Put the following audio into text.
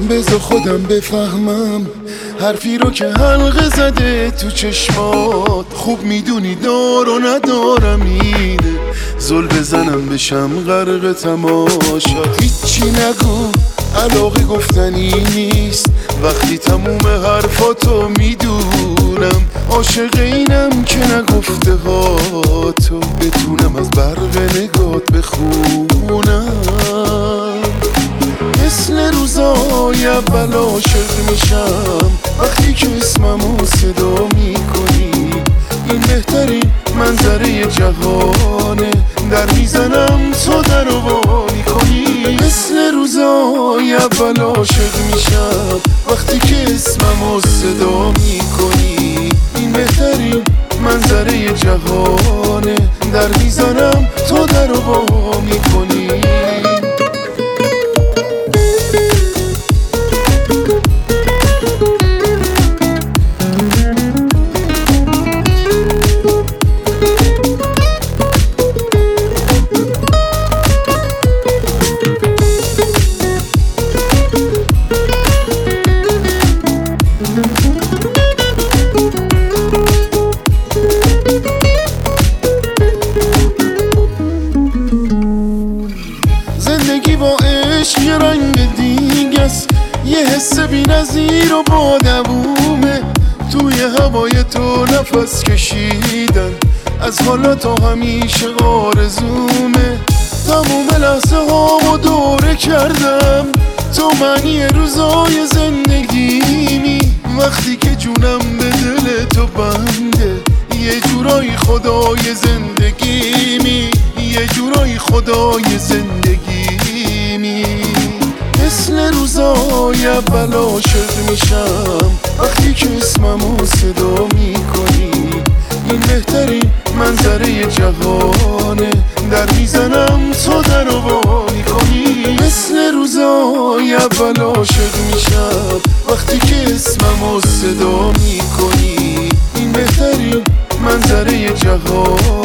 بذار خودم بفهمم حرفی رو که حلقه زده تو چشمات. خوب میدونی دار و ندارم اینه، زل بزنم بشم غرق تماشات. هیچی نگو، علاقه گفتنی نیست، وقتی تموم حرفاتو میدونم. عاشق اینم که نگفته ها تو بتونم از برق نگات بخونم. مثل روزای اول عاشق میشم وقتی که اسممو صدا میکنی. این بهترین منظره جهانه، در میزنم تو درو وا میکنی. مثل روزای اول عاشق میشم وقتی که اسممو صدا میکنی. این بهترین منظره جهانه، در میزنم تو درو وا میکنی. زندگی با عشق یه رنگ دیگه است، یه حس بی‌نظیر و با دوومه. توی هوای تو نفس کشیدن از حالا تا همیشه آرزومه. تموم لحظه هامو دوره کردم، تو معنی روزای زندگیمی. وقتی که جونم به دل تو بنده، یه جورایی خدای زندگیمی، یه جورایی خدای زندگیمی. مثل روزای اول عاشق میشم وقتی که اسممو صدا میکنی. این بهترین منظره جهانه، در میزنم تو درو وا میکنی. مثل روزای اول عاشق میشم وقتی که اسممو صدا میکنی. این بهترین منظره جهانه،